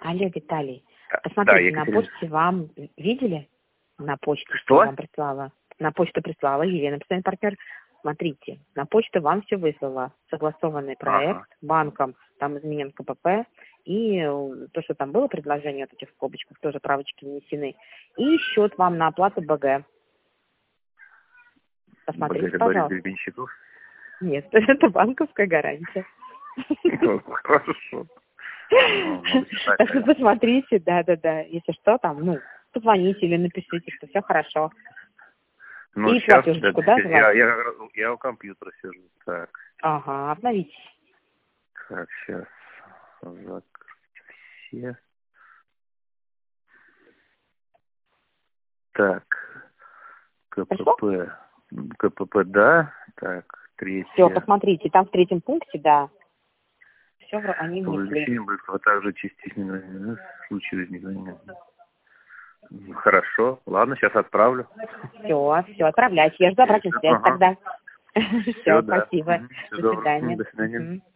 Алло, Виталий, Да, посмотрите, на Екатерина. почте вам видели? На почту, что Что? я вам прислала. На почту прислала Елена, постоянный партнер. Смотрите, на почту вам все выслала. Согласованный проект Ага. банком, там изменен КПП. И то, что там было предложение, вот этих в скобочках, тоже правочки внесены. И счет вам на оплату БГ. Посмотрите, БГ Борис пожалуйста. Гребенщиков. Нет, это банковская гарантия. Ну, хорошо. Так что посмотрите, да. Если что, там, позвоните или напишите, что все хорошо. Ну, И сейчас, платежечку, да, я у компьютера сижу. Так, Ага, обновитесь. сейчас. Закрыть все. Так, Пришло? КПП, да. Так, Все, третье. посмотрите, там в третьем пункте, да, все они внесли. Увеличение быстрого, а также частично в случае возникновения. Хорошо, ладно, сейчас отправлю. Все, отправляйте. Я жду обратную связь Ага. тогда. Все, Все, да. спасибо. Все До доброго. свидания. До свидания. Мгм.